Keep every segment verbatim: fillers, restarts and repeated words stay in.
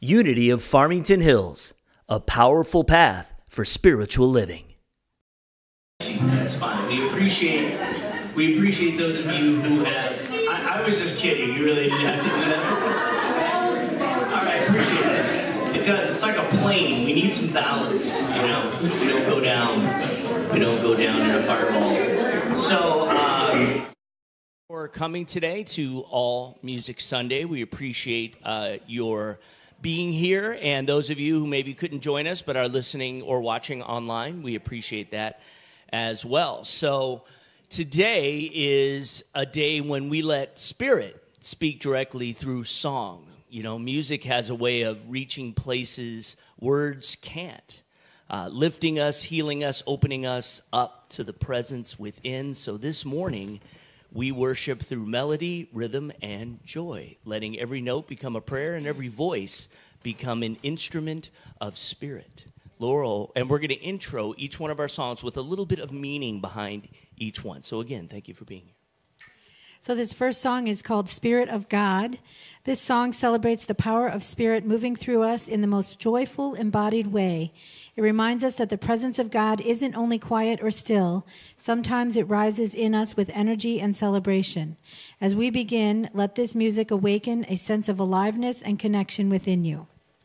Unity of Farmington Hills, a powerful path for spiritual living. That's fine. We appreciate we appreciate those of you who have. I, I was just kidding. You really didn't have to do that. All right, appreciate it. It does. It's like a plane. We need some balance. You know, we don't go down. We don't go down in a fireball. So. Um, for coming today to All Music Sunday, we appreciate uh, your being here, and those of you who maybe couldn't join us but are listening or watching online, we appreciate that as well. So today is a day when we let Spirit speak directly through song. You know, music has a way of reaching places words can't, uh, lifting us, healing us, opening us up to the presence within. So this morning, we worship through melody, rhythm, and joy, letting every note become a prayer and every voice become an instrument of spirit. Laurel, and we're going to intro each one of our songs with a little bit of meaning behind each one. So again, thank you for being here. So this first song is called Spirit of God. This song celebrates the power of Spirit moving through us in the most joyful, embodied way. It reminds us that the presence of God isn't only quiet or still. Sometimes it rises in us with energy and celebration. As we begin, let this music awaken a sense of aliveness and connection within you.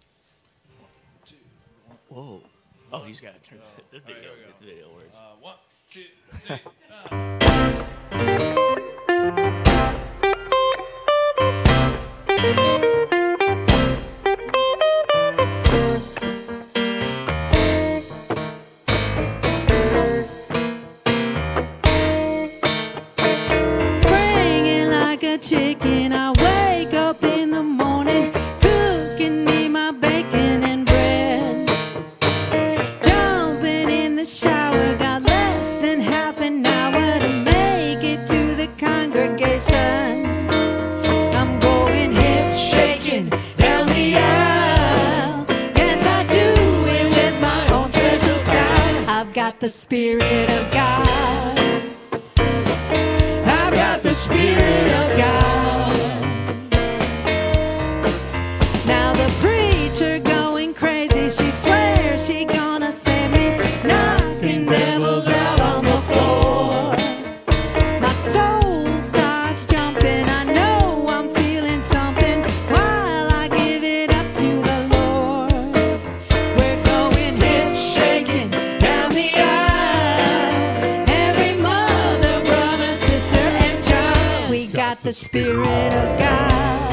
Whoa. Oh, he's got to turn the video, right, the video words. Uh, one, two, three, uh. Springing like a chicken, I wake up in the morning, cooking me my bacon and bread. Jumping in the shower, got less than half an hour to make it to the congregation. I'm going hip shaking down the aisle. Yes, I do it with my own special style. I've got the Spirit of God. I've got the Spirit of God. Now the preacher going crazy, she swears she gonna save me, knocking devils out on the floor. My soul starts jumping, I know I'm feeling something, while I give it up to the Lord. We're going hip shaking down the aisle. Every mother, brother, sister, and child, we got the Spirit of God.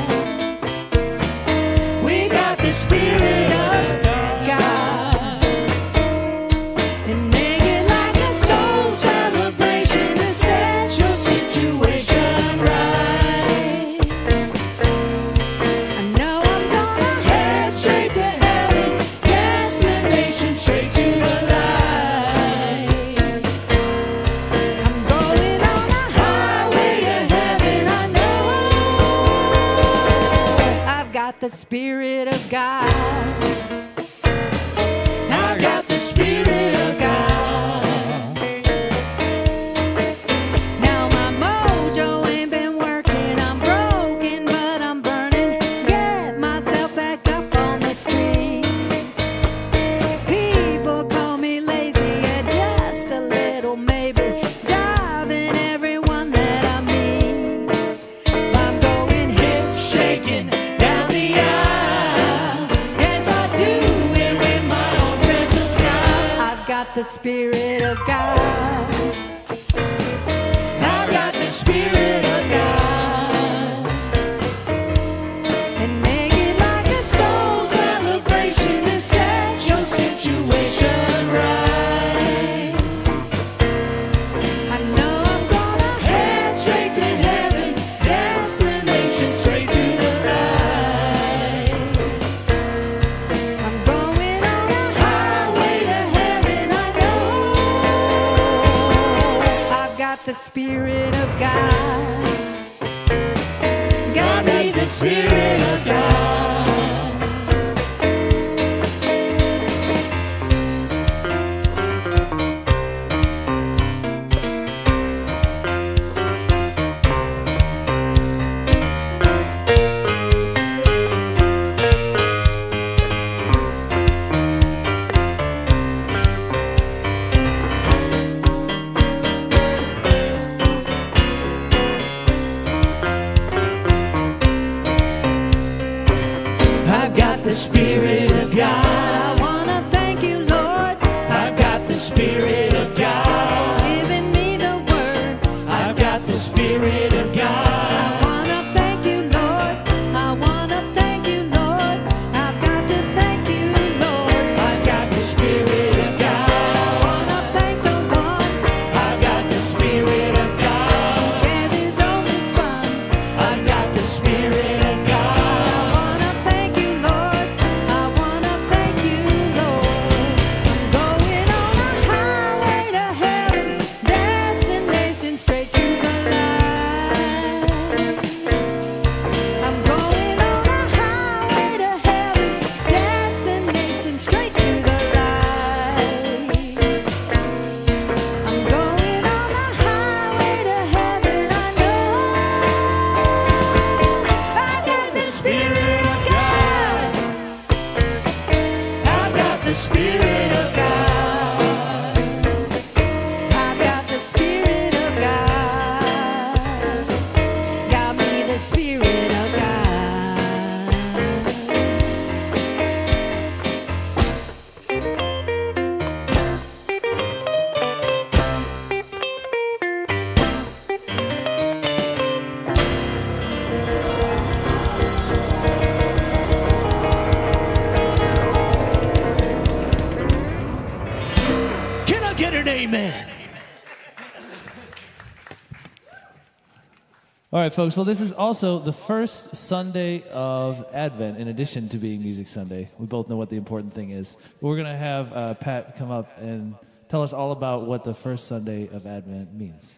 We got the Spirit of God. And make it like a soul celebration to set your situation right. I know I'm gonna head straight to heaven, destination straight to the light. I'm going on a highway to heaven, I know. I've got the Spirit of God. I've got the Spirit of God. Now my mojo ain't been working, I'm broken, but I'm burning. Get myself back up on the street. People call me lazy, yeah, just a little maybe, driving everyone that I meet. I'm going hip shaking down the aisle. Yes, I do it with my own special style. I've got the Spirit of God. I've got the Spirit of God. And make it like a soul celebration to set your situation right. I know I'm gonna head straight to heaven, destination straight to the light. I'm going on a highway to heaven, I know. I've got the Spirit of God. I wanna thank you, Lord, I've got the Spirit of God. giving me the word. I've got the Spirit of I God. wanna thank you, Lord. I wanna thank you, Lord. I've got to thank you, Lord. I've got the Spirit of God. I wanna thank the one I've got the Spirit of God. who gave his only son. I've got the Spirit of I God. wanna thank you, Lord. I wanna thank you, Lord. I'm going on a highway to heaven, destination straight to the light. I'm going on a highway to heaven, destination straight to the light. I'm going on a highway to heaven, I know. I got the Spirit of God. I've got the Spirit of God. I've got the Spirit of God. Got me the Spirit of God. Can I get an amen? All right, folks. Well, this is also the first Sunday of Advent, in addition to being Music Sunday. We both know what the important thing is. But we're going to have uh, Pat come up and tell us all about what the first Sunday of Advent means.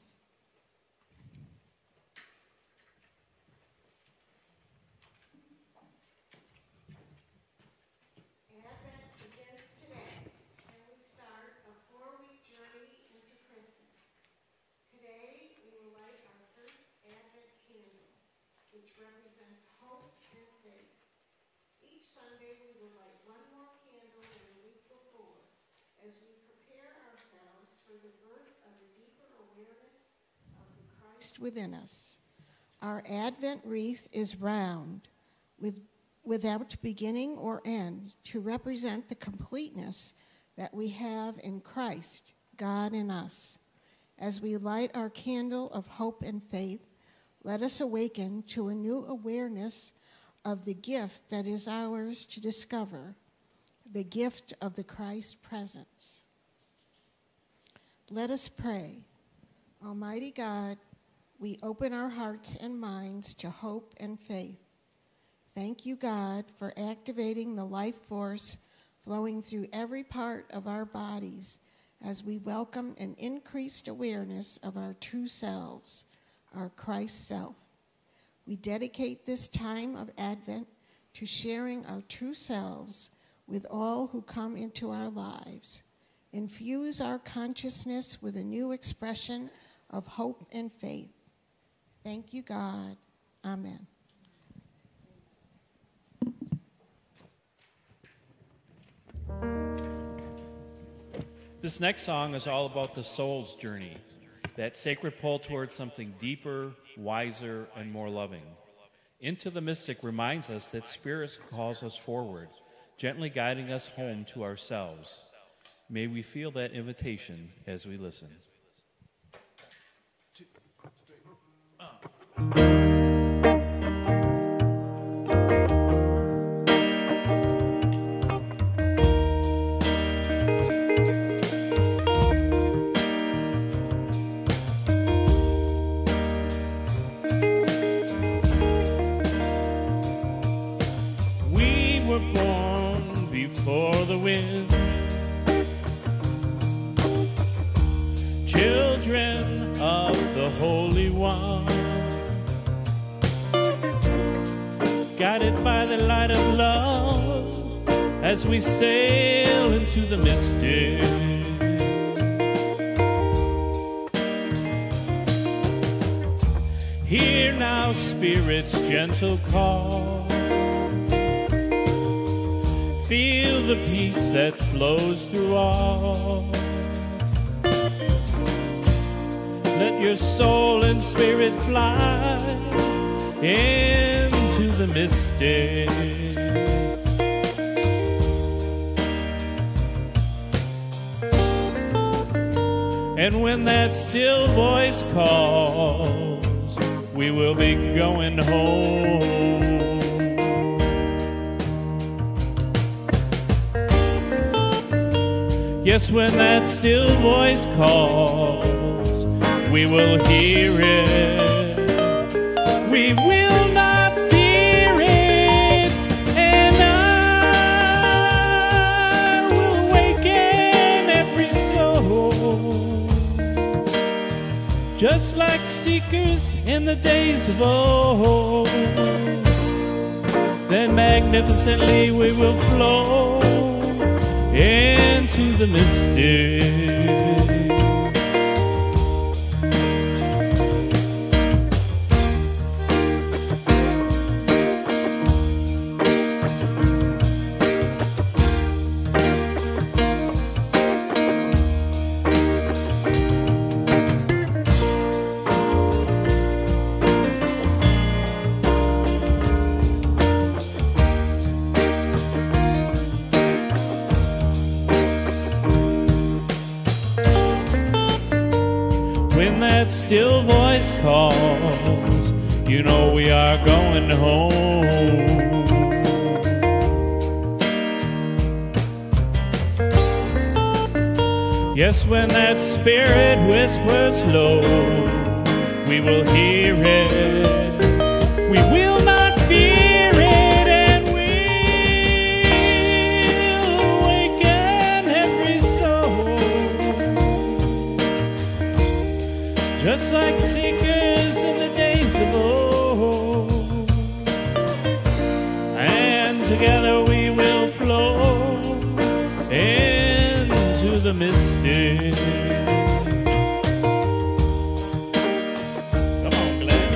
Advent begins today, and we start a four-week journey into Christmas. Today, we will light our first Advent candle, which represents hope and faith. Each Sunday, we will light one more candle than the week before, as we prepare ourselves for the birth of a deeper awareness of the Christ within us. Our Advent wreath is round, with without beginning or end, to represent the completeness that we have in Christ, God in us. As we light our candle of hope and faith, let us awaken to a new awareness of the gift that is ours to discover, the gift of the Christ presence. Let us pray. Almighty God, we open our hearts and minds to hope and faith. Thank you, God, for activating the life force flowing through every part of our bodies as we welcome an increased awareness of our true selves, our Christ self. We dedicate this time of Advent to sharing our true selves with all who come into our lives. Infuse our consciousness with a new expression of hope and faith. Thank you, God. Amen. This next song is all about the soul's journey, that sacred pull towards something deeper, wiser, and more loving. Into the Mystic reminds us that Spirit calls us forward, gently guiding us home to ourselves. May we feel that invitation as we listen. We were born before the wind, children of the Holy One, guided by the light of love as we sail into the mystic. Hear now Spirit's gentle call. Feel the peace that flows through all. Let your soul and spirit fly into into the mystic. And when that still voice calls, we will be going home. Yes, when that still voice calls, we will hear it. We will not fear it, and I will awaken every soul, just like seekers in the days of old. Then magnificently we will flow into the mystic. When that still voice calls, you know we are going home. Yes, when that spirit whispers low, we will hear it. We will not fear it, and we'll awaken every soul, just like seekers in the days of old. And together we will flow into the mystic. Come on, Glenn.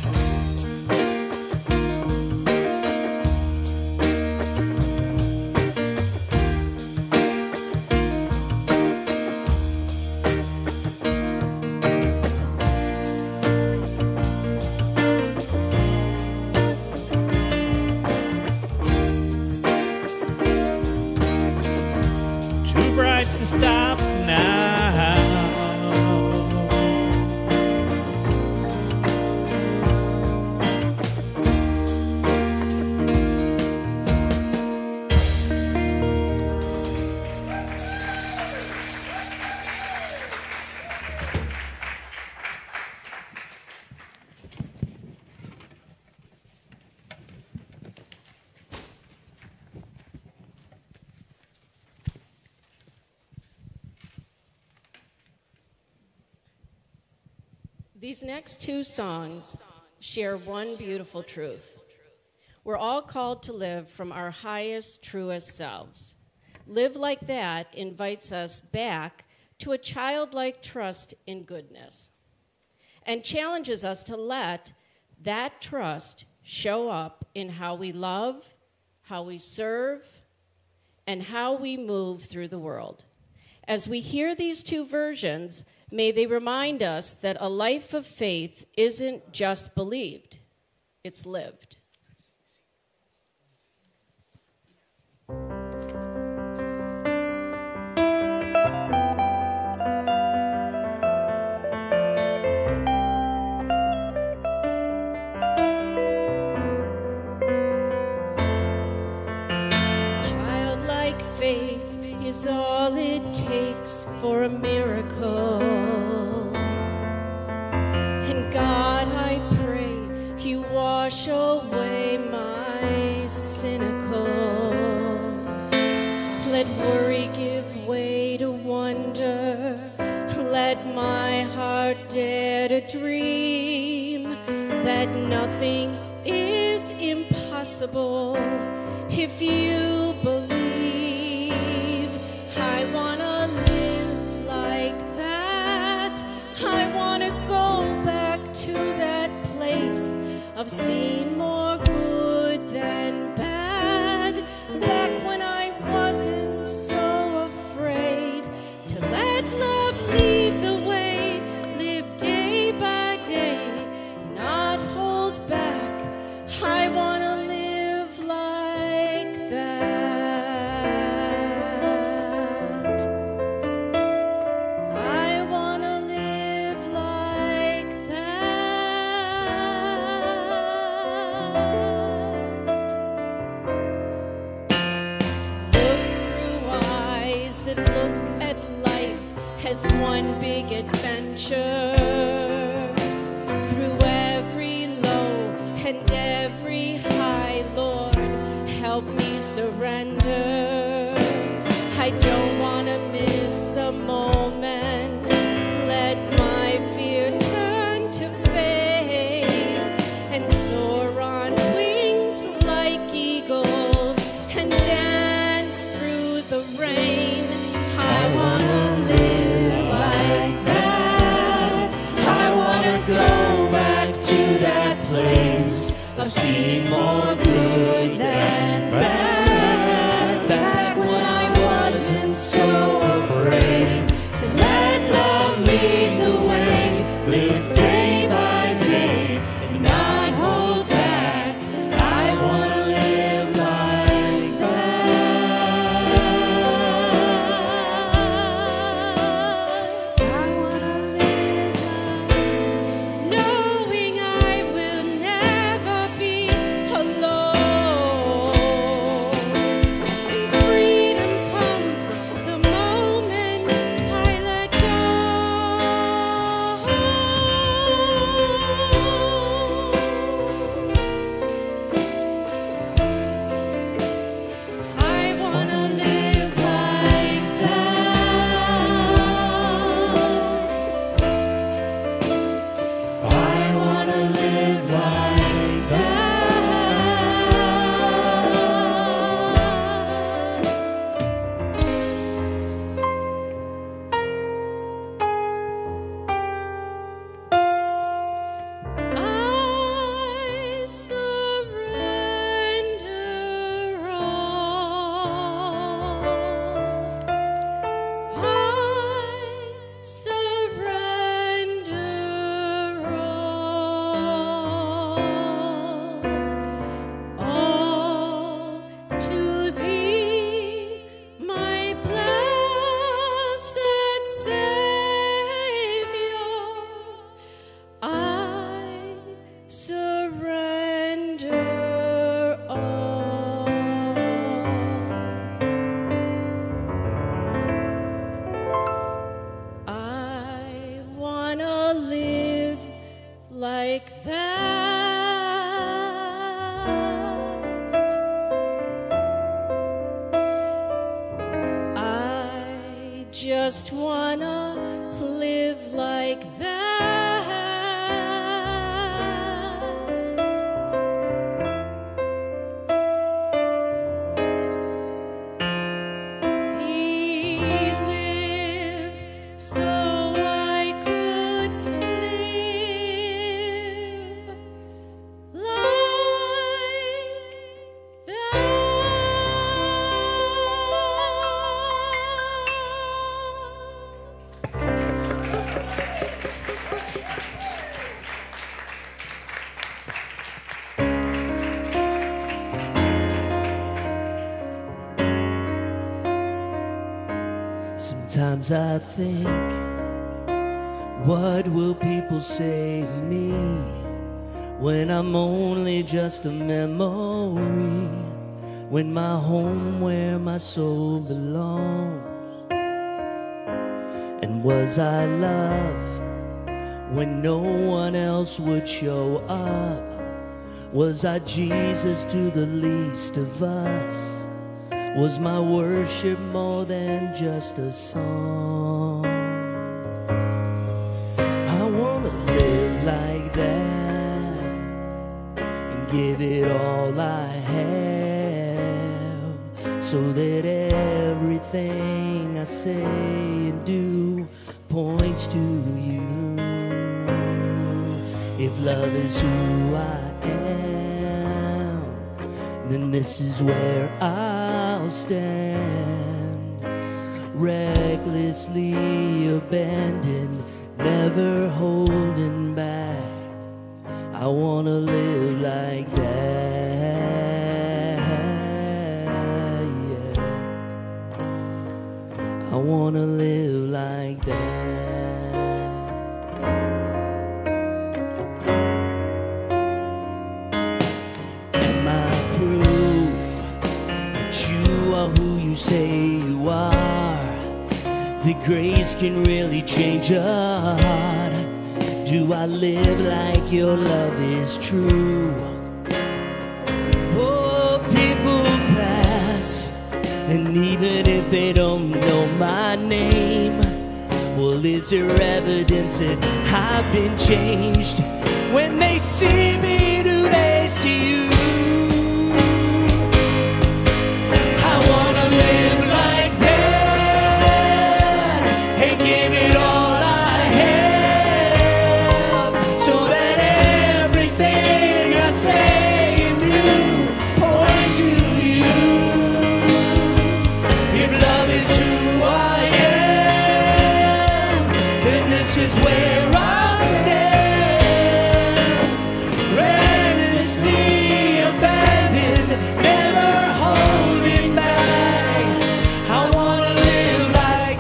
Too bright to stop now. These next two songs share one beautiful truth. We're all called to live from our highest, truest selves. Live like that invites us back to a childlike trust in goodness and challenges us to let that trust show up in how we love, how we serve, and how we move through the world. As we hear these two versions, may they remind us that a life of faith isn't just believed, it's lived. Childlike faith is all it takes for a miracle. And God, I pray you wash away my cynical. Let worry give way to wonder. Let my heart dare to dream that nothing is impossible if you believe. I wanna live like that. I wanna go back to that place of seeing more good than bad. Back when I wasn't so afraid to let love lead the way. Live day by day, not hold back. I wanna that look at life as one big adventure. Through every low and every high, Lord, help me surrender. I don't want to miss a moment. Let my fear turn to faith and soar on wings like eagles and dance through the rain. I want to live like that. I want to go back to that place of seeing more good than bad. Back when I wasn't so afraid to let love lead the way. Live day by day and not hold back. I want to live like that. I want to live like knowing I will never be alone. Freedom comes the moment I let go. I want to live like that. I want to live like that. I surrender all. I surrender all. All to thee, my blessed Savior. I surrender all. I want to live like that. I just want to live like that. He lived so I could live like Sometimes I think, what will people say of me when I'm only just a memory? When my home where my soul belongs. And was I loved when no one else would show up? Was I Jesus to the least of us? Was my worship more than just a song? I wanna live like that and give it all I have, so that everything I say and do points to you. If love is who I am, then this is where I'll stand, recklessly abandoned, never holding back. I wanna live like that, yeah. I wanna live like that. Am I proof that you are who you say you are? that grace can really change a heart? Do I live like your love is true? Oh, people pass, and even if they don't know my name, well, is there evidence that I've been changed? When they see me, do they see you? I wanna live like that and give it all I have, so that everything I say and do points to you. If love is who I am, then this is where I'll stand, recklessly abandoned, never holding back. I wanna live like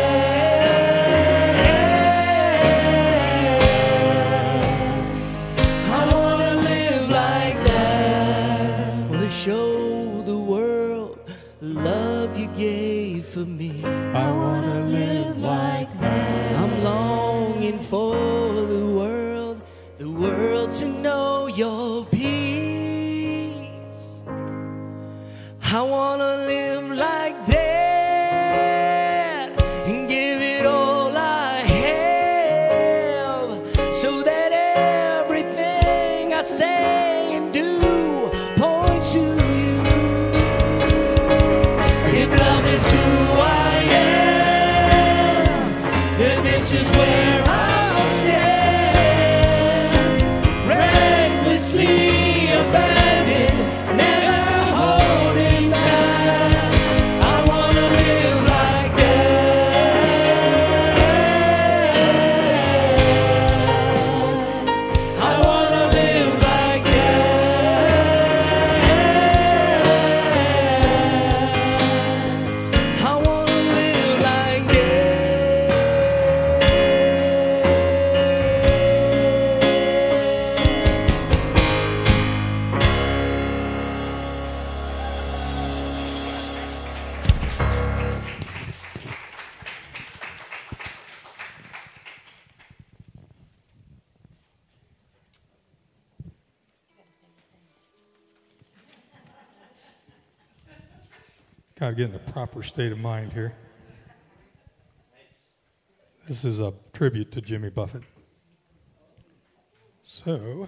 that. I wanna live like that. Wanna show the world the love you gave for me. I wanna live like that. I'm longing for the world, the world to know your peace. I wanna live like that and give it all I have, so that everything I say and do points to you. If love is who I am, then this is where I'll stand, recklessly abandoned, never holding back. I wanna live like that. I wanna live like that. I wanna live like Gotta get in a proper state of mind here. This is a tribute to Jimmy Buffett. So,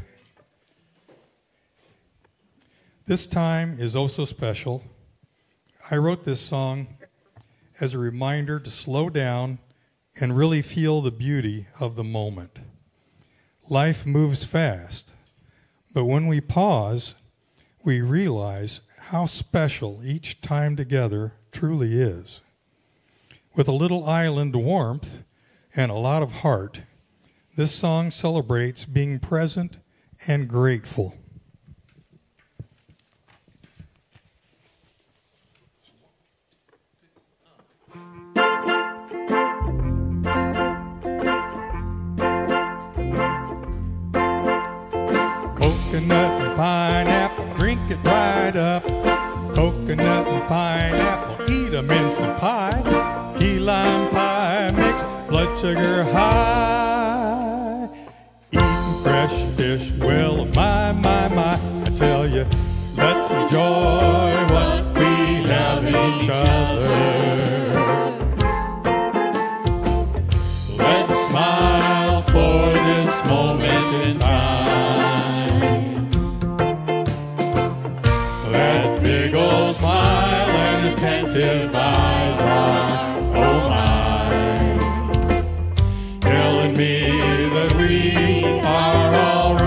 this time is oh so special. I wrote this song as a reminder to slow down and really feel the beauty of the moment. Life moves fast, but when we pause, we realize how special each time together truly is. With a little island warmth and a lot of heart, this song celebrates being present and grateful. Coconut and pineapple, drink it right up. Coconut and pineapple, eat 'em in some pie. Key lime pie mix, blood sugar high. Eating fresh fish, well, my, my, my, I tell you, let's enjoy what we have in each other. Let's smile for this moment in time. That big old smile and attentive eyes are, oh my, telling me that we are all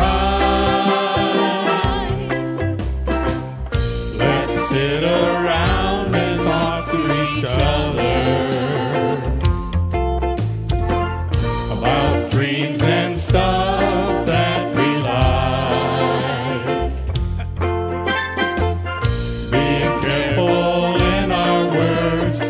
right. Let's sit around and talk to each other about dreams and stuff that we like. Being careful in our words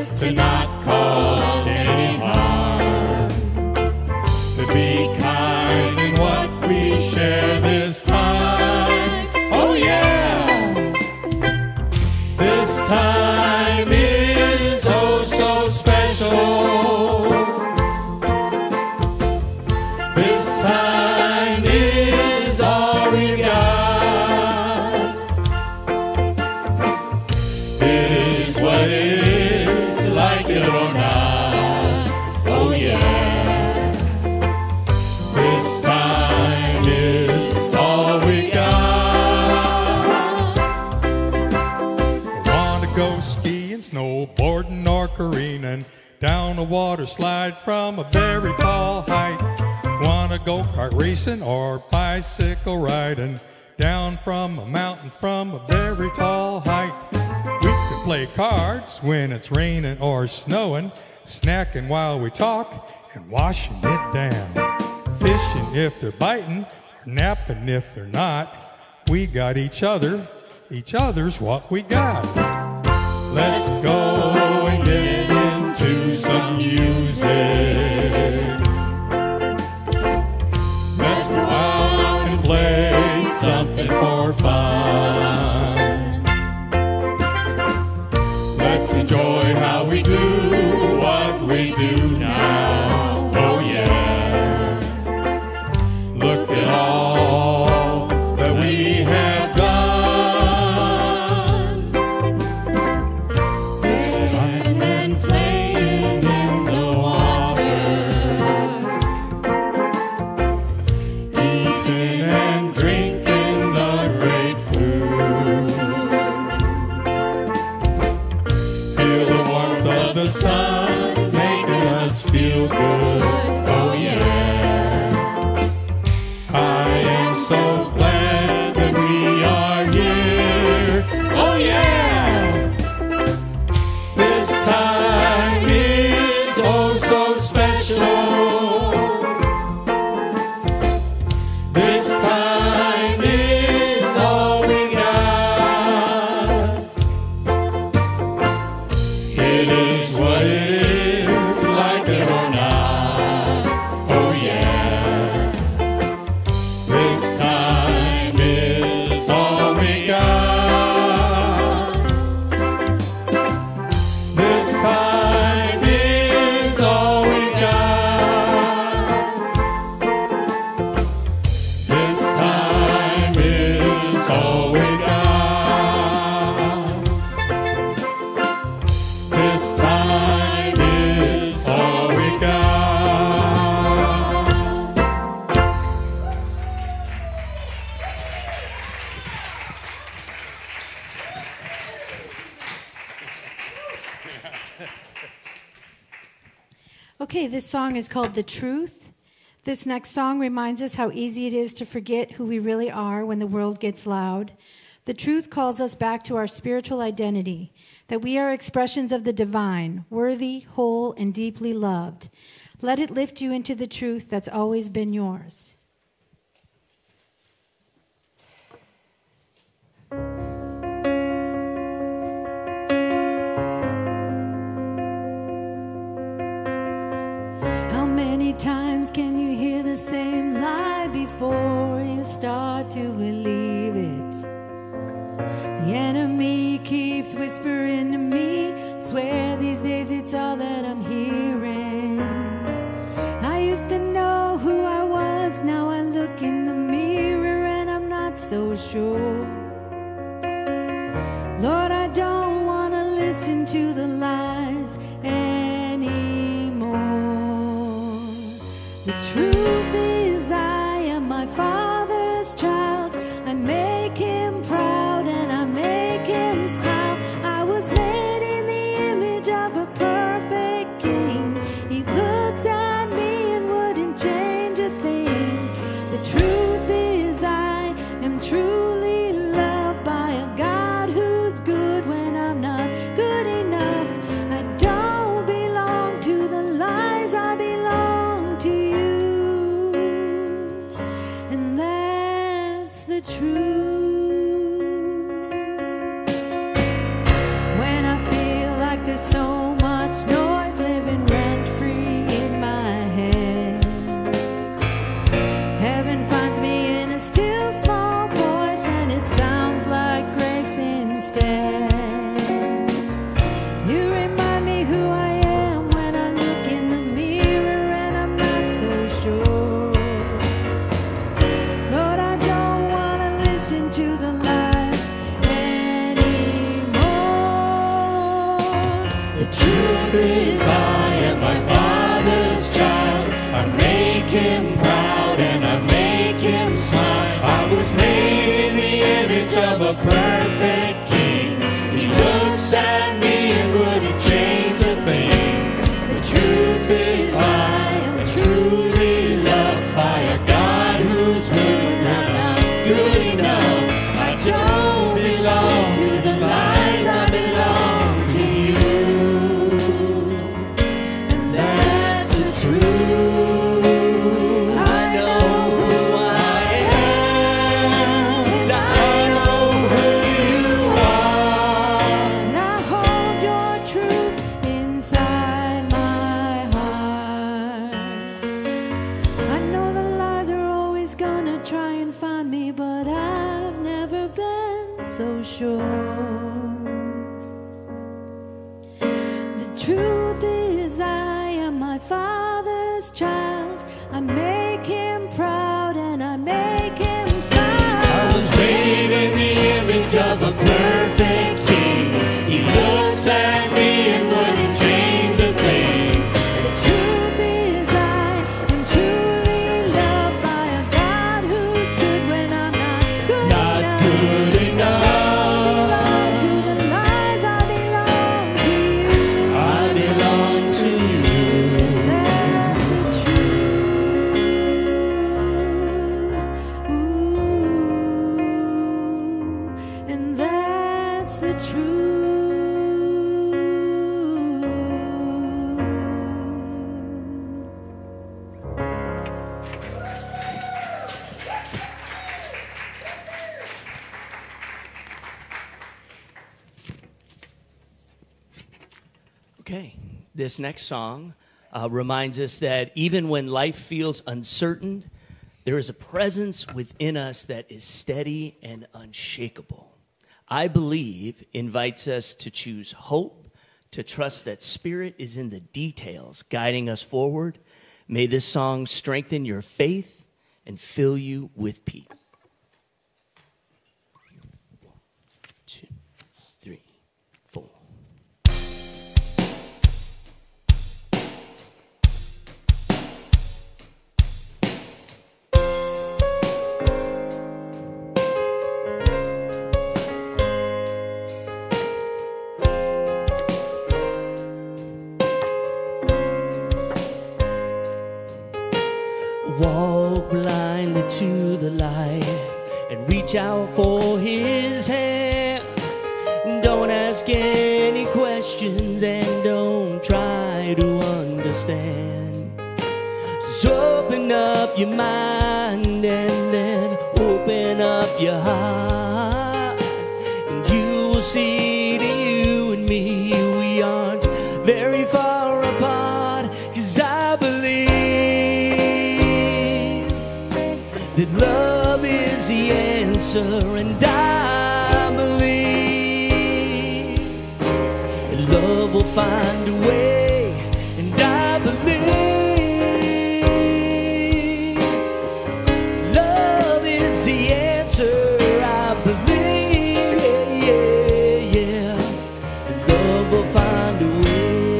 skiing, snowboarding, or careening down a water slide from a very tall height. Wanna go kart racing or bicycle riding down from a mountain from a very tall height. We can play cards when it's raining or snowing, snacking while we talk and washing it down. Fishing if they're biting, or napping if they're not. We got each other, each other's what we got. Let's go and get into some music. Let's go out and play something for fun. Let's enjoy how we do what we do now. Oh yeah. Look at all that we have done. Swimming and playing in the water, eating and drinking the great food. Feel the warmth of the sun making us feel good. Oh yeah. I am so glad that we are here. Oh yeah. This time is oh so special. This time is all we got. It is what it is, like it or not. Oh yeah. This time is all we got. This time is all we got. This time is all we got. This time is all we got. Okay, this song is called The Truth. This next song reminds us how easy it is to forget who we really are when the world gets loud. The truth calls us back to our spiritual identity, that we are expressions of the divine, worthy, whole, and deeply loved. Let it lift you into the truth that's always been yours. How many times can you hear the same lie before you start to believe it? The enemy keeps whispering to me, swear these days it's all that I'm hearing. I used to know who I was, now I look in the mirror and I'm not so sure. Lord, I don't want to listen to the lies anymore. The truth is I am my Father's child. I make him proud and I make him smile. I was made in the image of a perfect king. He looks at me and wouldn't change a thing. The truth is I am truly loved by a God who's good when I'm not good enough. I don't belong to the lies, I belong to you. And that's the truth. When I feel like there's so much noise living rent-free in my head, heaven finds me in a still small voice and it sounds like grace instead. You remind me who I am when I look in the mirror and I'm not so sure. Lord, I don't want to listen to the lies anymore. The truth is I am my Father's child. I make him proud and I make him smile. I was made in the image of a perfect king. He looks at me and truth is I am my Father's child. I make him proud and I make him smile. I was made in the image of a perfect King. He looks at me and wouldn't change a thing. The truth is I am truly loved by a God who's good when I'm not good Not enough. good enough. Belong to the lies, I belong to you. I belong to you. That's the truth. Ooh, and that's the truth. Okay, this next song uh, reminds us that even when life feels uncertain, there is a presence within us that is steady and unshakable. I believe invites us to choose hope, to trust that Spirit is in the details, guiding us forward. May this song strengthen your faith and fill you with peace. One, two, three, four. Walk blindly to the light and reach out for his hand. Don't ask any questions and don't try to understand. Just open up your mind and then open up your heart, and you will see to you and me we aren't very far apart. 'Cause I believe that love is the answer, and I believe that love will find a way, and I believe love is the answer. I believe, yeah, yeah, yeah, that love will find a way.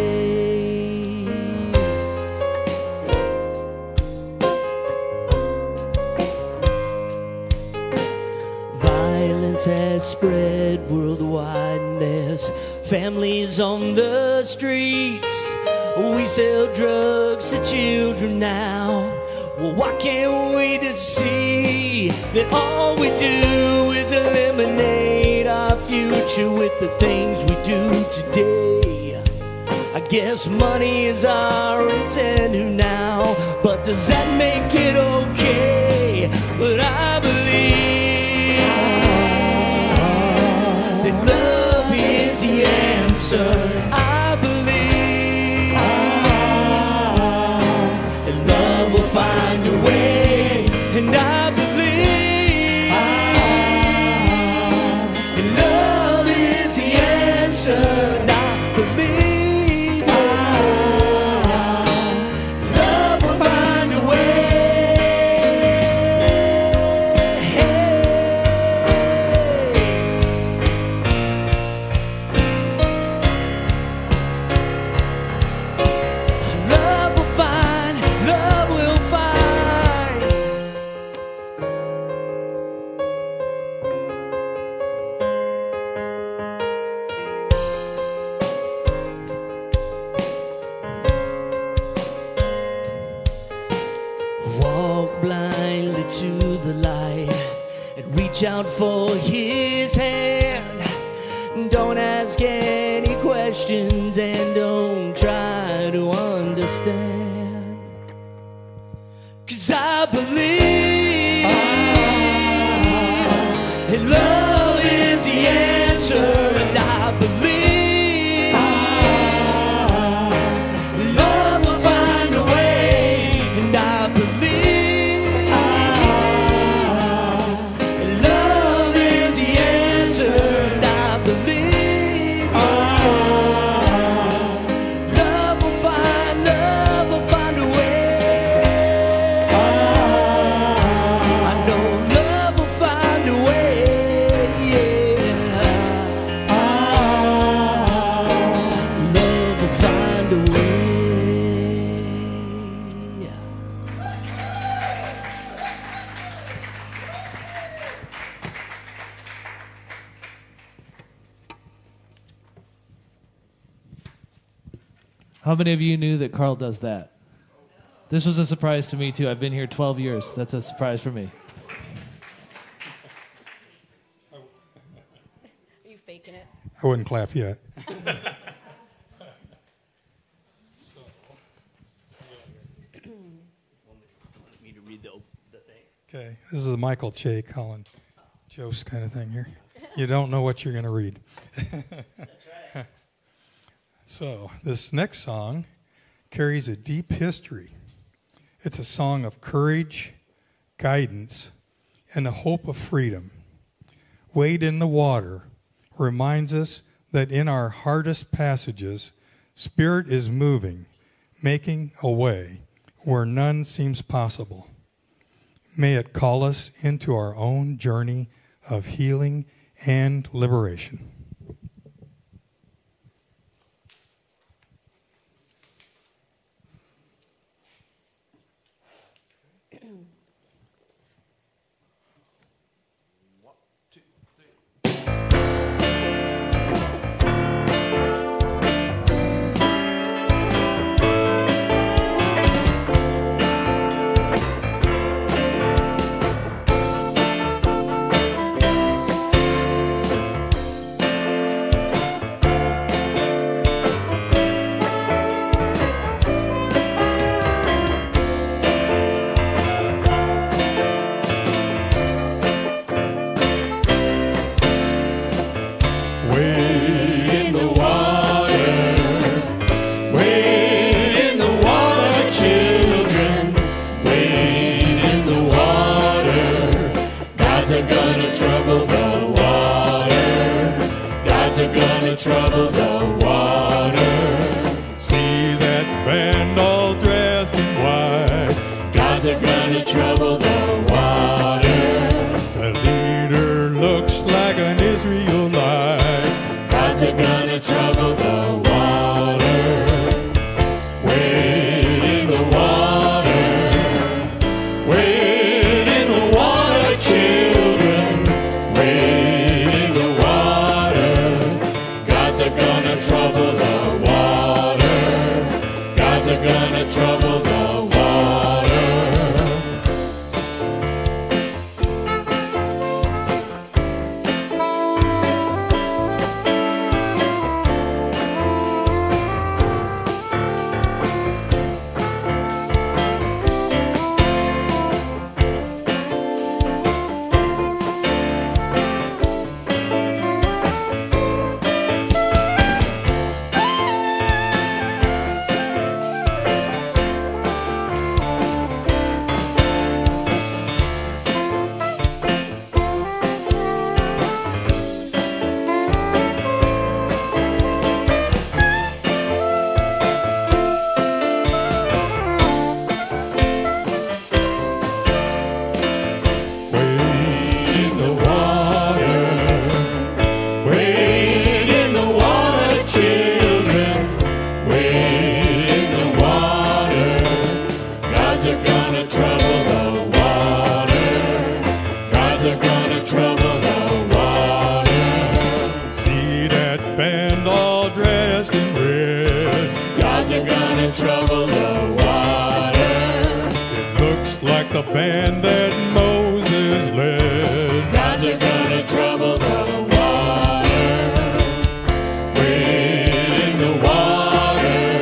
Violence has spread worldwide, and there's families on the streets. We sell drugs to children now. Well, why can't we just see that all we do is eliminate our future with the things we do today? I guess money is our incentive now, but does that make it okay? But I believe that love is the answer. I believe that love will find a way, and I believe that love is the answer. And I believe love will find a way. Love will find, love will find. Walk blindly to the light and reach out for his hand. Don't ask any questions and don't try to understand. 'Cause I believe that love is the answer, and I believe love will find a way, and I believe love is the answer, and I believe How many of you knew that Carl does that? This was a surprise to me, too. I've been here twelve years. That's a surprise for me. Are you faking it? I wouldn't clap yet. Me to read the, the thing. Okay, this is a Michael Che, Colin Jost kind of thing here. You don't know what you're going to read. That's right. So, this next song carries a deep history. It's a song of courage, guidance, and the hope of freedom. Wade in the Water reminds us that in our hardest passages, Spirit is moving, making a way where none seems possible. May it call us into our own journey of healing and liberation. Trouble the water. See that band all dressed in white. God's a gonna trouble the water. The leader looks like an Israelite. God's a gonna trouble the water. Wade in the water. Wade in the water, children. Wade in the water. God's a gonna trouble the water. God's a gonna trouble the water. Trouble the water. It looks like the band that Moses led. God's a gonna trouble the water. Wade in the water.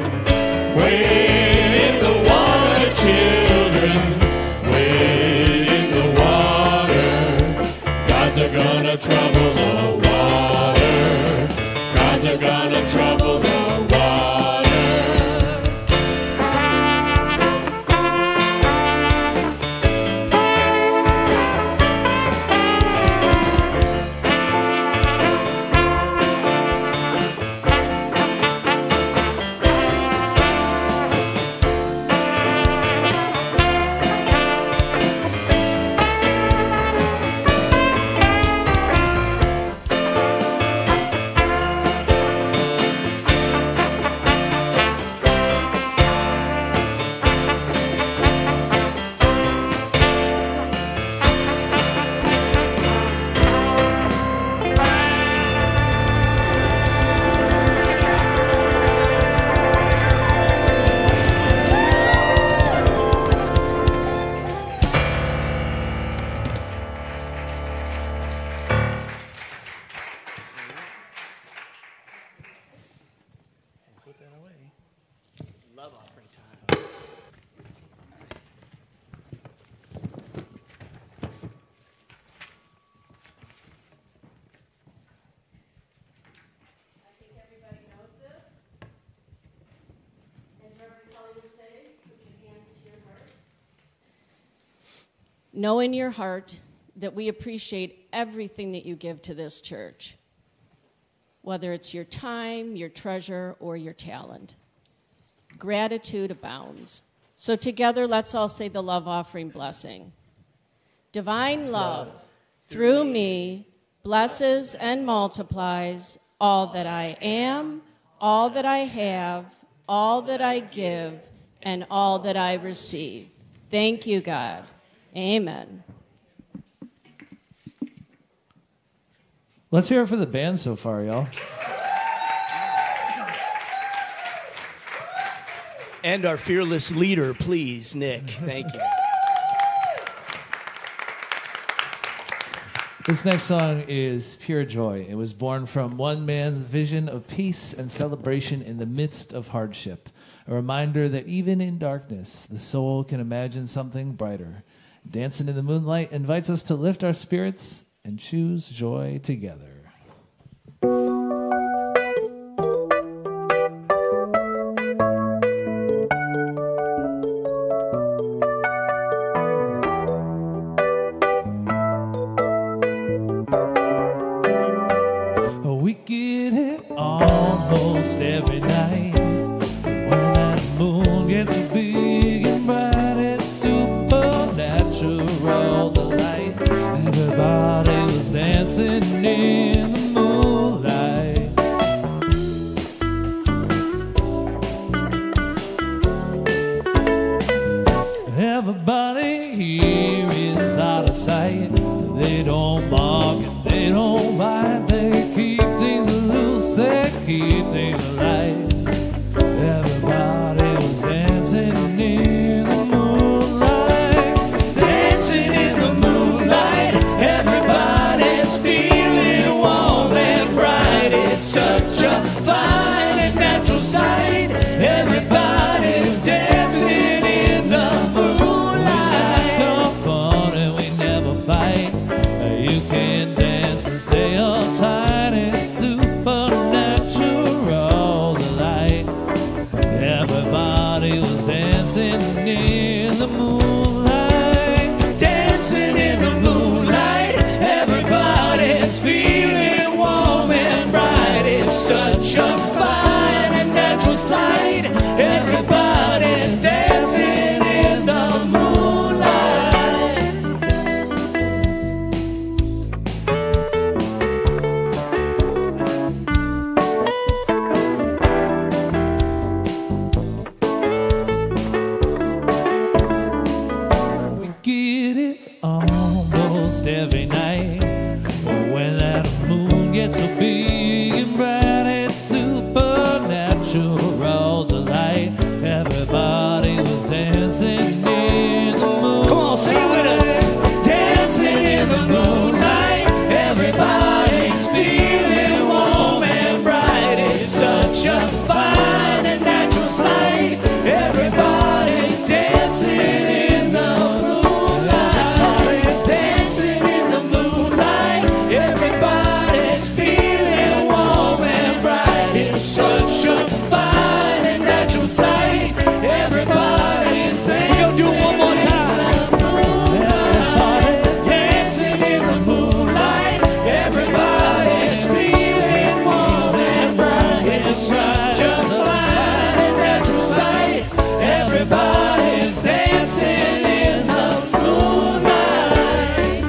Wade in the water, children. Wade in the water. God's a gonna trouble the water. God's a gonna trouble the water. that away. Love offering time. I think everybody knows this. As Reverend Kelly would say, put your hands to your heart. Know in your heart that we appreciate everything that you give to this church, whether it's your time, your treasure, or your talent. Gratitude abounds. So together, let's all say the love offering blessing. Divine love, through me, blesses and multiplies all that I am, all that I have, all that I give, and all that I receive. Thank you, God. Amen. Let's hear it for the band so far, y'all. And our fearless leader, please, Nick. Thank you. This next song is Pure Joy. It was born from one man's vision of peace and celebration in the midst of hardship. A reminder that even in darkness, the soul can imagine something brighter. Dancing in the Moonlight invites us to lift our spirits and choose joy together. We get it almost every night. When that moon gets so big and bright, it's supernatural delight. Everybody was dancing in the moonlight. Everybody here is out of sight. They don't mock and they don't bite. They keep things loose, they keep things alive. Everybody was dancing in the moonlight. Dancing in the moonlight. Everybody's feeling warm and bright. It's such a fine and natural sight. Everybody's dancing in the moonlight. No fun and we never fight. You can dance and stay uptight. It's supernatural delight. Everybody was dancing in the moonlight. Dancing in the moonlight. Everybody's feeling warm and bright. It's such a fine and natural sight. Everybody's dancing in the moonlight. We get it almost every night. When that moon gets so big and bright, it's supernatural delight. Everybody was dancing in the moonlight. Come on, sing it with us. Dancing in the moonlight. Everybody's feeling warm and bright. It's such a fine and natural sight. Everybody's dancing in the moonlight. Dancing in the moonlight. Everybody's feeling warm and bright. It's such a fine and natural sight. Everybody's dancing. We're gonna do it one more time. Everybody dancing in the moonlight. Everybody's feeling warm and bright. It's such a fine and natural sight. Everybody's dancing in the moonlight.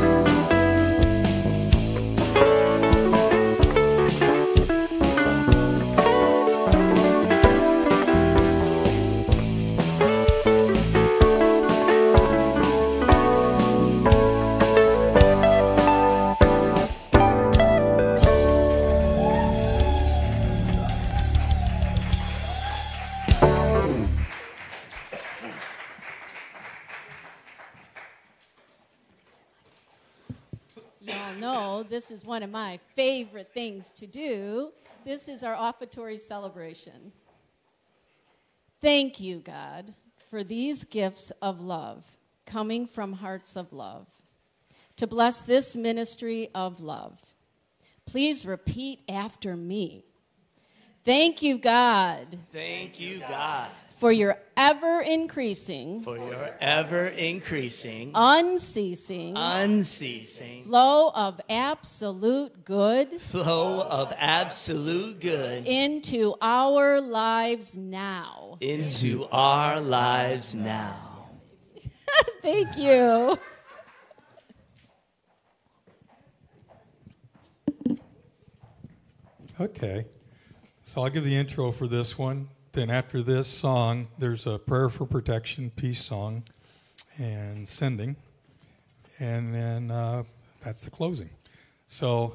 Y'all know this is one of my favorite things to do. This is our offertory celebration. Thank you, God, for these gifts of love coming from hearts of love, to bless this ministry of love. Please repeat after me. Thank you, God, Thank you, God, for your ever-increasing, for your ever-increasing, unceasing unceasing flow of absolute good flow of absolute good into our lives now. into our lives now. Thank you. Okay. So I'll give the intro for this one. Then after this song, there's a prayer for protection, peace song, and sending. And then uh, that's the closing. So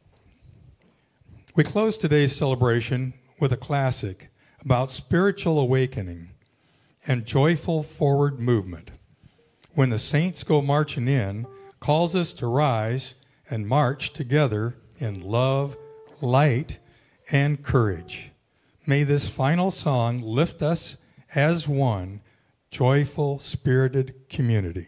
we close today's celebration with a classic about spiritual awakening and joyful forward movement. When the saints go marching in, calls us to rise and march together in love, light, and courage. May this final song lift us as one joyful, spirited community.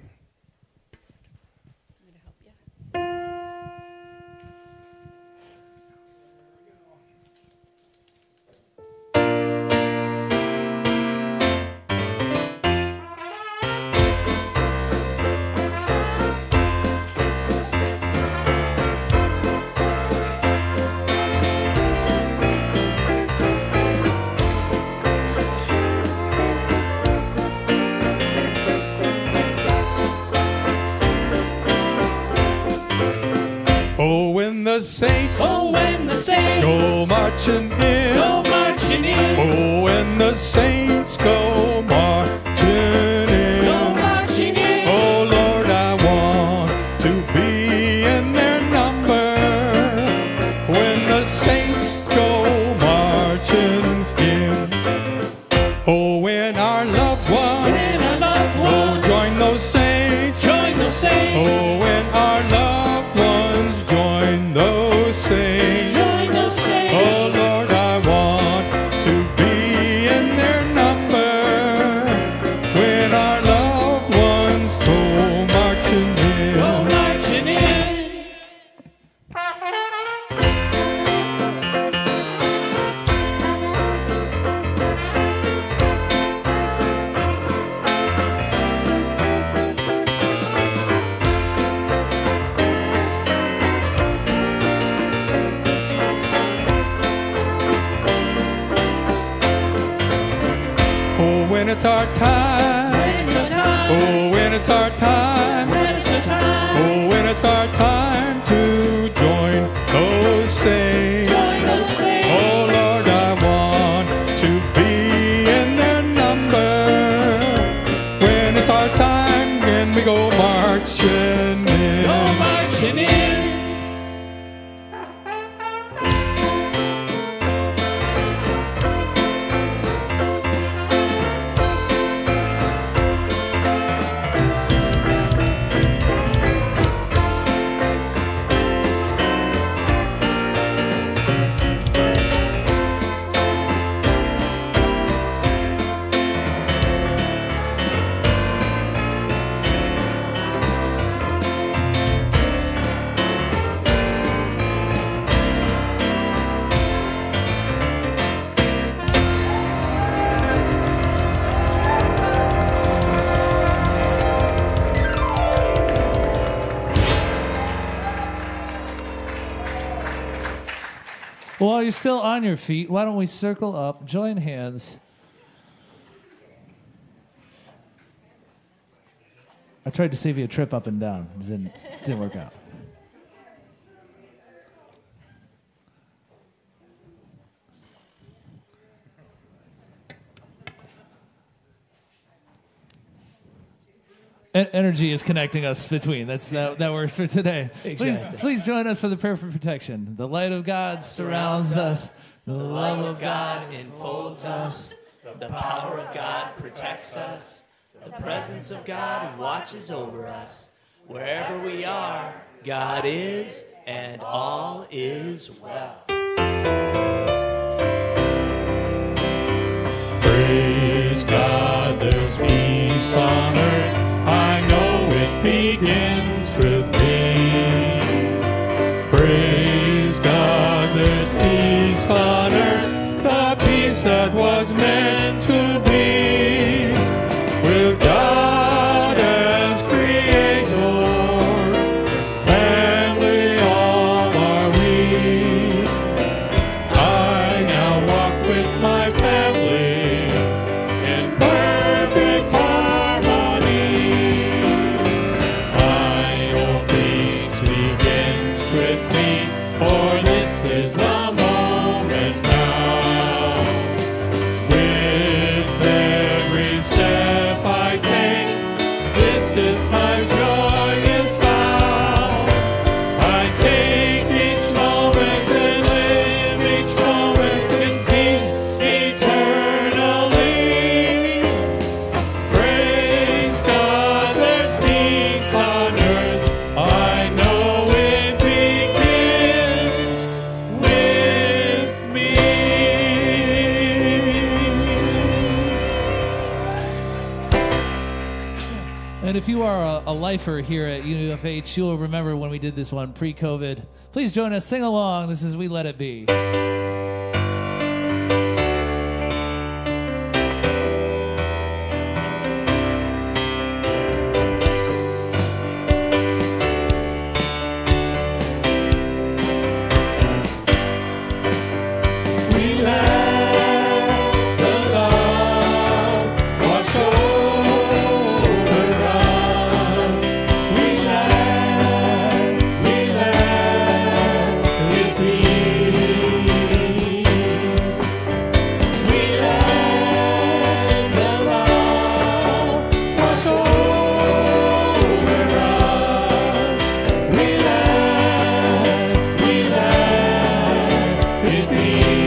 The saints, Oh, when the saints go marching in. go marching in, Oh, when the saints go marching in. go marching in. Oh, Lord, I want to be in their number. When the saints go marching in. Oh, when our loved ones When our loved go ones join those saints. join those saints, Oh, when our loved ones join those saints. join those saints. Oh Lord, I want to be in their number. When our loved ones go marching in. Go marching in. Oh, when it's our time. When it's our time, Oh, when it's our time. when it's our time, Oh, when it's our time to join those saints. join those saints. Oh Lord, I want to be in their number. When it's our time, when we go marching in. Go marching in. Well, while you're still on your feet, why don't we circle up, join hands. I tried to save you a trip up and down. It didn't, didn't work out. En- energy is connecting us between. That's that, that works for today. Please, Exactly. please join us for the prayer for protection. The light of God surrounds us. The love of God enfolds us. The power of God protects us. The presence of God watches over us. Wherever we are, God is, and all is well. Praise place that was meant to be with God as creator. Family all are we. I now walk with my family in perfect harmony. I know peace begins with me, for this is the moment now. With every step I take, this is my joyous vow. I take each moment and live each moment in peace eternally. Praise God, there's peace on earth. I know it begins with me. And if you are a, a lifer here at U F H, you'll remember when we did this one pre-COVID. Please join us, sing along. This is We Let It Be. We let the love wash over us. We let, we let it be. We let the love wash over us. We let, we let it be.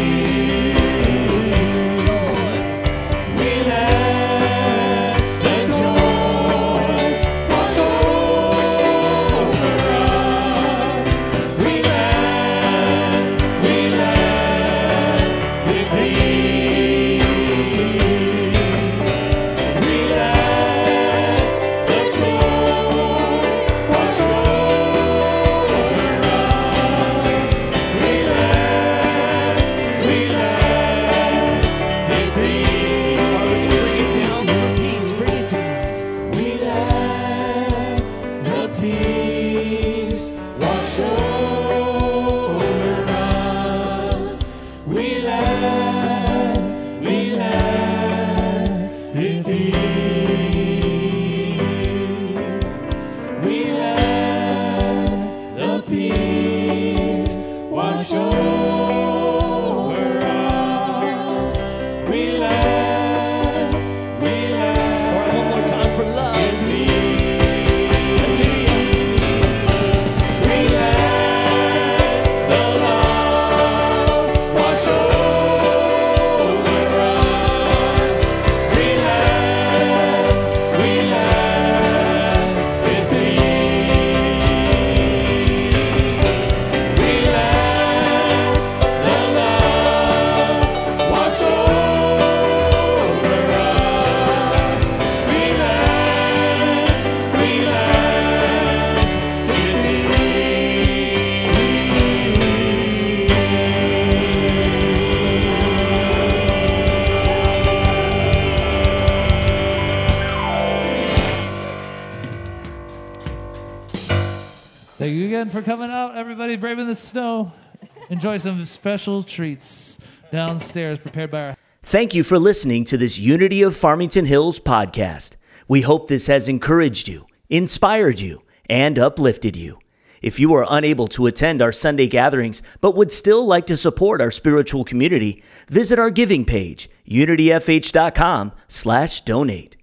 We let the joy wash over us. We let, we let it be. We let the joy wash over us. We let, we let it be. Bring it down for peace. Bring it down. We let the peace wash over us. We let, we let it be. We let the peace wash over us. We let, we let All right, one more time for love. it be. We let the love wash over us. We let, we let it be. We let the love wash over us. We let, we let it be. Thank you again for coming out, everybody. Braving the snow. Enjoy some special treats downstairs prepared by our. Thank you for listening to this Unity of Farmington Hills podcast. We hope this has encouraged you, inspired you, and uplifted you. If you are unable to attend our Sunday gatherings but would still like to support our spiritual community, visit our giving page, unityfh.com slash donate.